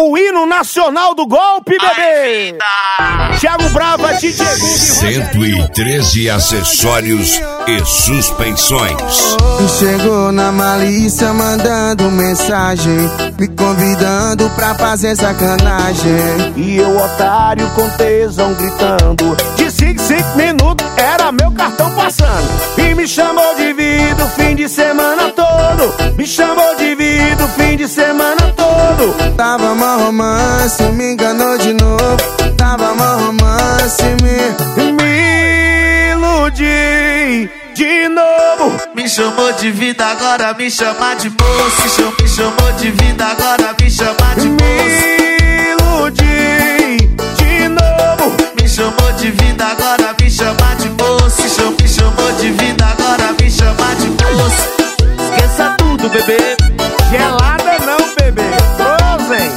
o hino nacional do golpe, bebê. Thiago Brava, DJ 113 acessórios e suspensões. Chegou na malícia mandando mensagem, me convidando pra fazer sacanagem. E eu, otário, com tesão gritando. De 5 minutos era meu cartão passando. E me chamou de vida o fim de semana todo. Me chamou de vida o fim de semana todo. Tava mó romance, me enganou de novo. Tava mó romance, me iludi de novo. Me chamou de vida, agora me chama de moço. Me chamou de vida, agora me chama de moço. Me iludi de novo. Me chamou de vida, agora me chama de moço. Me chamou de vida, agora me chama de moço. Esqueça tudo, bebê. Gelada não, bebê. Frozen.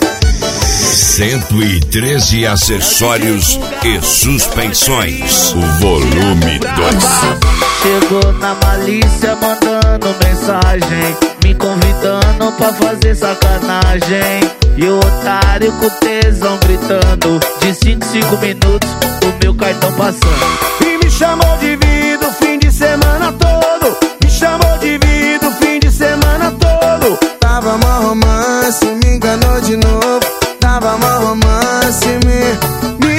113 acessórios e suspensões. O volume 2. Chegou na malícia mandando mensagem, me convidando pra fazer sacanagem. E o otário com tesão gritando. De 5 minutos o meu cartão passando. E me chamou de vida o fim de semana todo. Me chamou de vida o fim de semana todo. tava mó romance, me enganou de novo. Tava mó romance, me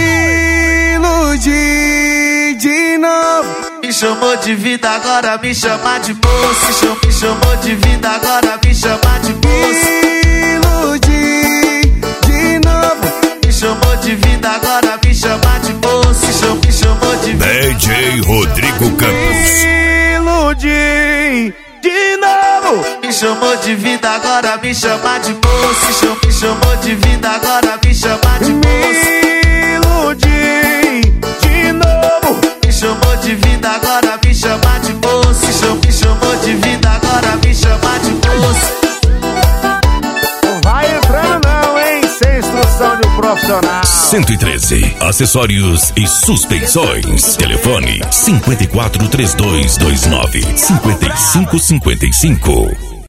iludi de novo. Me chamou de vida, agora me chama de moço. Me chamou de vida, agora me chama de moço. Me iludi de novo. Me chamou de vida, agora me chama de moço. Me chamou de vida. DJ Rodrigo Campos. Me iludi de novo. Me chamou de vida, agora me chama de moço. Me chamou de vida, agora me chama de moço. Me iludi de novo. Me chamou de vida, agora me chama de moço. Me chamou de vida, agora me chama de moço. Não vai entrando não, hein? Sem instrução de um profissional. 113 acessórios e suspensões. Telefone 54 3229 5555.